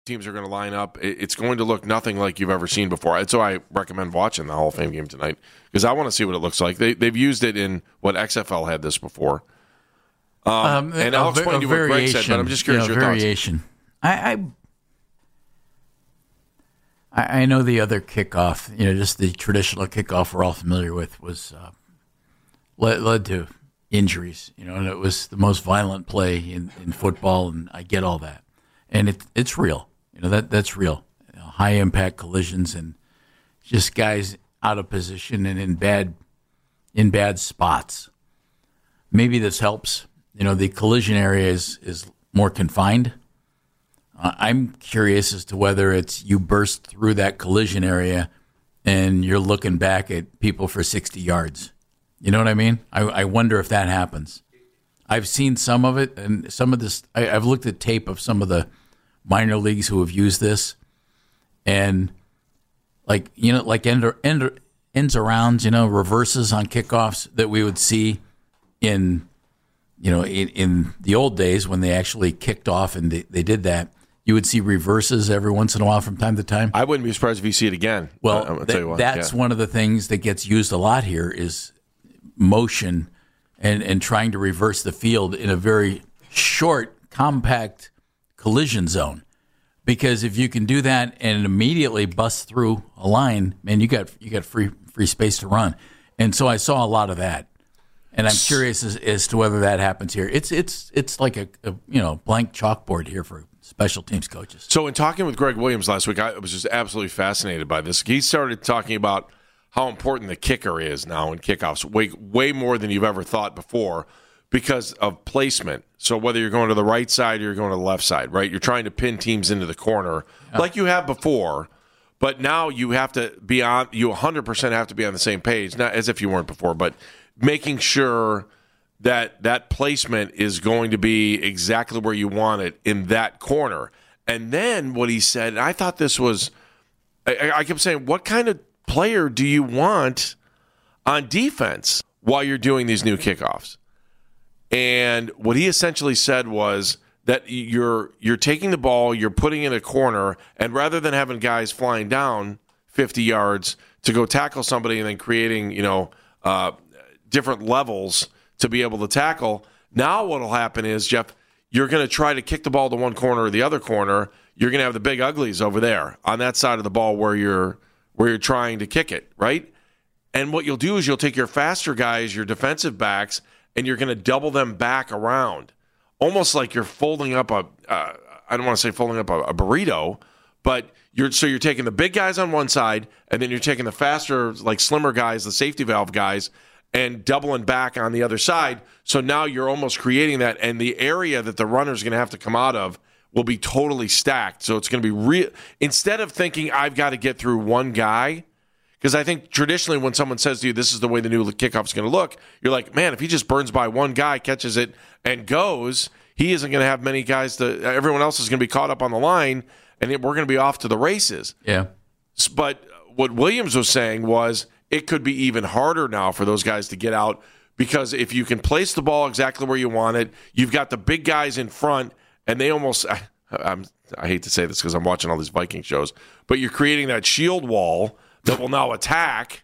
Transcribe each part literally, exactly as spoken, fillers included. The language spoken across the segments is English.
teams are going to line up. It's going to look nothing like you've ever seen before. And so I recommend watching the Hall of Fame game tonight because I want to see what it looks like. They, they've used it in what X F L had this before. Um, um, and I'll explain to you what Greg said, but I'm just curious you know, your variation. thoughts. I, I I know the other kickoff, you know, just the traditional kickoff we're all familiar with was uh, led, led to injuries, you know, and it was the most violent play in, in football, and I get all that. And it, it's real. You know, that that's real. You know, high impact collisions and just guys out of position and in bad in bad spots. Maybe this helps. You know, the collision area is, is more confined. Uh, I'm curious as to whether it's you burst through that collision area and you're looking back at people for sixty yards. You know what I mean? I, I wonder if that happens. I've seen some of it, and some of this, I, I've looked at tape of some of the minor leagues who have used this, and like, you know, like end, end, ends arounds, you know, reverses on kickoffs that we would see in, you know, in, in the old days when they actually kicked off and they, they did that. You would see reverses every once in a while from time to time. I wouldn't be surprised if you see it again. Well, I'm gonna th- tell you what. that's yeah. one of the things that gets used a lot here is motion and, and trying to reverse the field in a very short, compact collision zone. Because if you can do that and immediately bust through a line, man, you got you got free free space to run. And so I saw a lot of that. And I'm curious as, as to whether that happens here. It's it's it's like a, a you know blank chalkboard here for special teams coaches. So in talking with Greg Williams last week, I was just absolutely fascinated by this. He started talking about how important the kicker is now in kickoffs, way way more than you've ever thought before because of placement. So whether you're going to the right side or you're going to the left side, right? You're trying to pin teams into the corner yeah. like you have before, but now you have to be on. You one hundred percent have to be on the same page, not as if you weren't before, but making sure that that placement is going to be exactly where you want it in that corner. And then what he said, and I thought this was, I, I kept saying, what kind of player do you want on defense while you're doing these new kickoffs? And what he essentially said was that you're you're taking the ball, you're putting it in a corner, and rather than having guys flying down fifty yards to go tackle somebody and then creating, you know, uh, different levels to be able to tackle, now what will happen is, Jeff, you're going to try to kick the ball to one corner or the other corner. You're going to have the big uglies over there on that side of the ball where you're where you're trying to kick it, right? And what you'll do is you'll take your faster guys, your defensive backs, and you're going to double them back around, almost like you're folding up a, uh, I don't want to say folding up a, a burrito, but you're so you're taking the big guys on one side, and then you're taking the faster, like slimmer guys, the safety valve guys, and doubling back on the other side. So now you're almost creating that, and the area that the runner's going to have to come out of will be totally stacked. So it's going to be real. Instead of thinking I've got to get through one guy, because I think traditionally when someone says to you, this is the way the new kickoff is going to look, you're like, man, if he just burns by one guy, catches it, and goes, he isn't going to have many guys to – everyone else is going to be caught up on the line, and we're going to be off to the races. Yeah. But what Williams was saying was it could be even harder now for those guys to get out because if you can place the ball exactly where you want it, you've got the big guys in front, and they almost – I'm, I hate to say this because I'm watching all these Viking shows, but you're creating that shield wall – that will now attack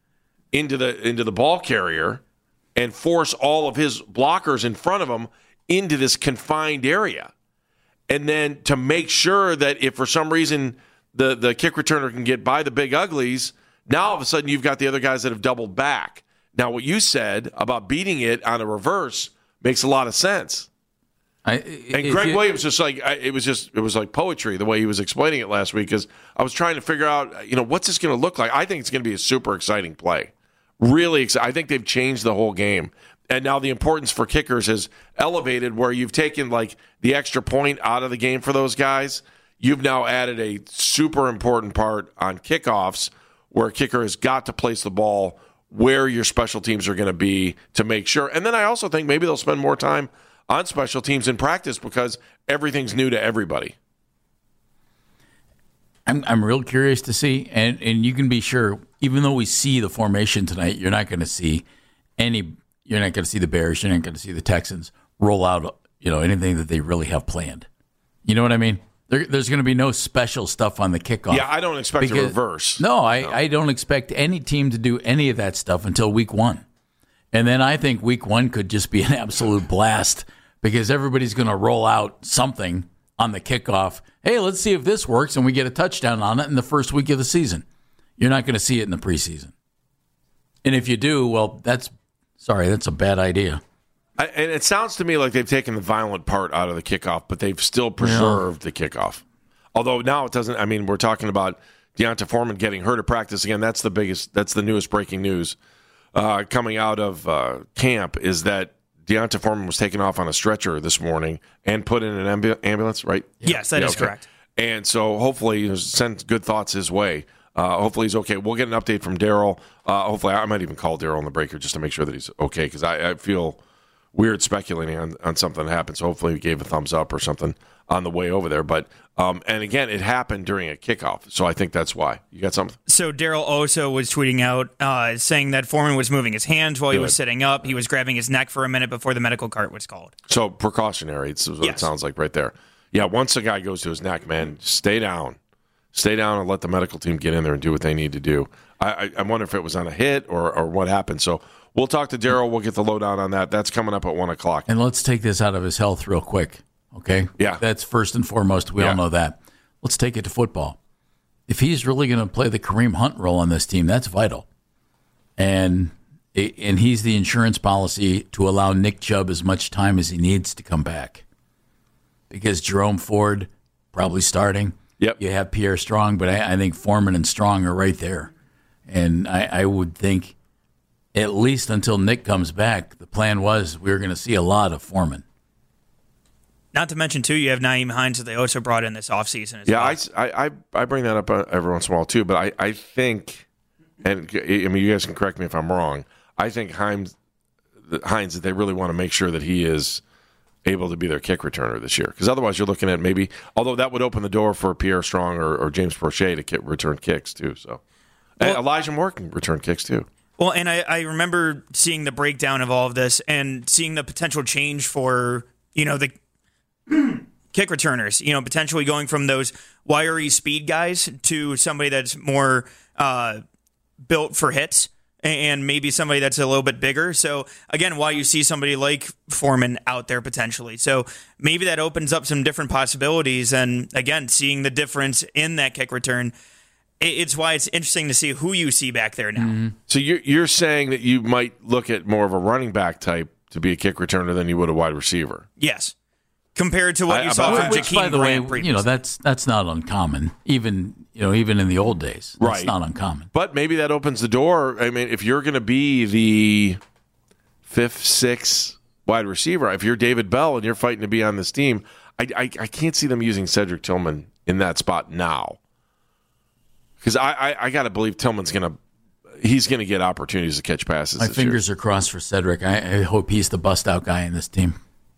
into the into the ball carrier and force all of his blockers in front of him into this confined area. And then to make sure that if for some reason the, the kick returner can get by the big uglies, now all of a sudden you've got the other guys that have doubled back. Now what you said about beating it on a reverse makes a lot of sense. I, and Greg you, Williams just like I, it was just it was like poetry the way he was explaining it last week because I was trying to figure out you know what's this going to look like. I think it's going to be a super exciting play, really exciting. I think they've changed the whole game, and now the importance for kickers is elevated. Where you've taken like the extra point out of the game for those guys, you've now added a super important part on kickoffs where a kicker has got to place the ball where your special teams are going to be to make sure. And then I also think maybe they'll spend more time on special teams in practice because everything's new to everybody. I'm I'm real curious to see, and, and you can be sure, even though we see the formation tonight, you're not going to see any. You're not going to see the Bears. You're not going to see the Texans roll out, you know, anything that they really have planned. You know what I mean? There, there's going to be no special stuff on the kickoff. Yeah, I don't expect because, a reverse. No, I, no. I don't expect any team to do any of that stuff until week one. And then I think week one could just be an absolute blast because everybody's going to roll out something on the kickoff. Hey, let's see if this works, and we get a touchdown on it in the first week of the season. You're not going to see it in the preseason. And if you do, well, that's, sorry, that's a bad idea. I, and it sounds to me like they've taken the violent part out of the kickoff, but they've still preserved yeah. the kickoff. Although now it doesn't, I mean, we're talking about D'Onta Foreman getting hurt at practice again. That's the biggest, that's the newest breaking news uh, coming out of uh, camp is that D'Onta Foreman was taken off on a stretcher this morning and put in an ambu- ambulance, right? Yeah. Yes, that yeah, is okay. correct. And so hopefully, you know, send good thoughts his way. Uh, hopefully he's okay. We'll get an update from Daryl. Uh, hopefully, I might even call Daryl on the breaker just to make sure that he's okay because I, I feel weird speculating on, on something that happened. So hopefully he gave a thumbs up or something on the way over there. But um, and again, it happened during a kickoff, so I think that's why. You got something? So Daryl also was tweeting out uh, saying that Foreman was moving his hands while Good. he was sitting up. He was grabbing his neck for a minute before the medical cart was called. So precautionary. It's what yes. it sounds like right there. Yeah, once a guy goes to his neck, man, stay down. Stay down and let the medical team get in there and do what they need to do. I, I, I wonder if it was on a hit or, or what happened. So we'll talk to Daryl. We'll get the lowdown on that. That's coming up at one o'clock. And let's take this out of his health real quick, okay? Yeah. That's first and foremost. We yeah. all know that. Let's take it to football. If he's really going to play the Kareem Hunt role on this team, that's vital. And and he's the insurance policy to allow Nick Chubb as much time as he needs to come back. Because Jerome Ford probably starting. Yep. You have Pierre Strong, but I, I think Foreman and Strong are right there. And I, I would think at least until Nick comes back, the plan was we were going to see a lot of Foreman. Not to mention, too, you have Nyheim Hines that they also brought in this offseason as yeah, well. Yeah, I, I, I bring that up every once in a while, too. But I, I think, and I mean, you guys can correct me if I'm wrong, I think Hines, Hines that they really want to make sure that he is able to be their kick returner this year. Because otherwise you're looking at maybe, although that would open the door for Pierre Strong or, or James Prochet to kick, return kicks too. So well, Elijah Moore can return kicks too. Well, and I, I remember seeing the breakdown of all of this and seeing the potential change for, you know, the kick returners, you know, potentially going from those wiry speed guys to somebody that's more uh, built for hits. And maybe somebody that's a little bit bigger. So, again, why you see somebody like Foreman out there potentially. So, maybe that opens up some different possibilities. And, again, seeing the difference in that kick return, it's why it's interesting to see who you see back there now. Mm-hmm. So, you're, you're saying that you might look at more of a running back type to be a kick returner than you would a wide receiver? Yes. Compared to what I, you saw I, from which, Jakeem by the Grant way, previously. you know, that's that's not uncommon. Even you know, even in the old days, that's right. not uncommon. But maybe that opens the door. I mean, if you're going to be the fifth, sixth wide receiver, if you're David Bell and you're fighting to be on this team, I I, I can't see them using Cedric Tillman in that spot now. Because I, I, I got to believe Tillman's going to he's going to get opportunities to catch passes. My this fingers year. are crossed for Cedric. I, I hope he's the bust out guy in this team.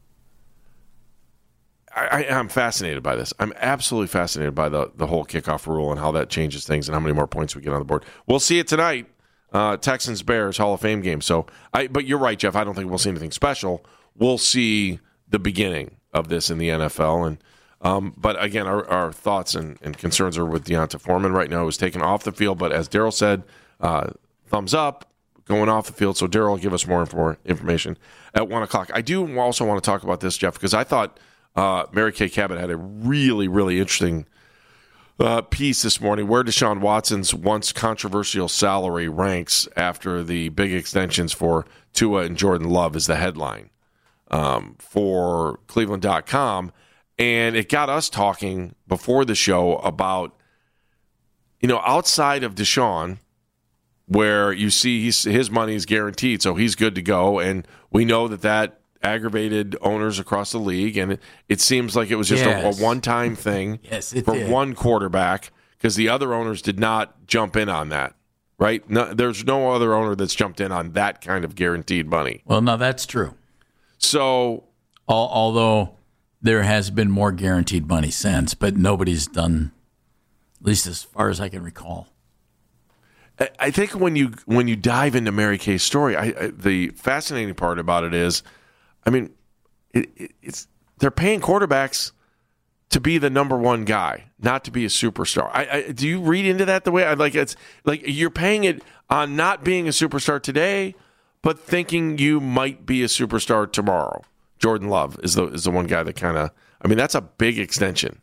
I, I'm fascinated by this. I'm absolutely fascinated by the, the whole kickoff rule and how that changes things and how many more points we get on the board. We'll see it tonight. Uh, Texans Bears Hall of Fame game. So, I but you're right, Jeff. I don't think we'll see anything special. We'll see the beginning of this in the N F L. And um, but again, our, our thoughts and, and concerns are with D'Onta Foreman right now. He's taken off the field, but as Daryl said, uh, thumbs up going off the field. So Daryl will give us more, more information at one o'clock. I do also want to talk about this, Jeff, because I thought. Uh, Mary Kay Cabot had a really, really interesting uh, piece this morning where Deshaun Watson's once controversial salary ranks after the big extensions for Tua and Jordan Love is the headline um, for Cleveland dot com. And it got us talking before the show about, you know, outside of Deshaun, where you see he's, his money is guaranteed, so he's good to go. And we know that that aggravated owners across the league, and it, it seems like it was just yes. a, a one-time thing yes, it for did. one quarterback because the other owners did not jump in on that, right? No, there's no other owner that's jumped in on that kind of guaranteed money. Well, no, that's true. So, Al- although there has been more guaranteed money since, but nobody's done, at least as far as I can recall. I, I think when you when you dive into Mary Kay's story, I, I, the fascinating part about it is, I mean, it, it, it's they're paying quarterbacks to be the number one guy, not to be a superstar. I, I, do you read into that the way I like? It's like you're paying it on not being a superstar today, but thinking you might be a superstar tomorrow. Jordan Love is the is the one guy that kind of. I mean, that's a big extension.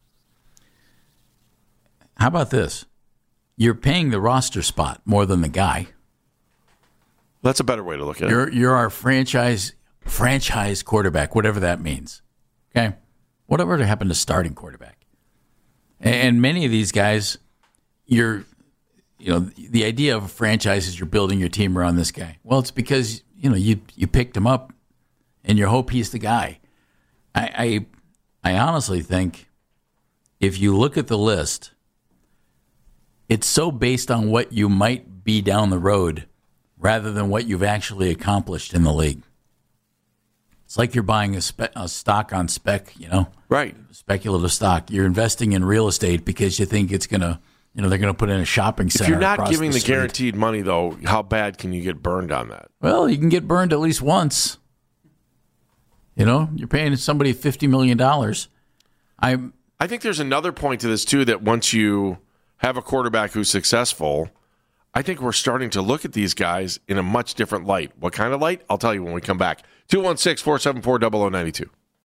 How about this? You're paying the roster spot more than the guy. That's a better way to look at You're it. you're our franchise franchise quarterback, whatever that means. Okay, whatever happened to starting quarterback, and many of these guys, you're, you know, the idea of a franchise is you're building your team around this guy. Well, it's because you know you you picked him up, and you hope he's the guy. I I, I honestly think if you look at the list, it's so based on what you might be down the road rather than what you've actually accomplished in the league. It's like you're buying a, spe- a stock on spec, you know? Right. Speculative stock. You're investing in real estate because you think it's going to, you know, they're going to put in a shopping center. If you're not across giving the, the guaranteed money, though, how bad can you get burned on that? Well, you can get burned at least once. You know, you're paying somebody fifty million dollars. I I think there's another point to this, too, that once you have a quarterback who's successful, I think we're starting to look at these guys in a much different light. What kind of light? I'll tell you when we come back. two one six, four seven four, zero zero nine two.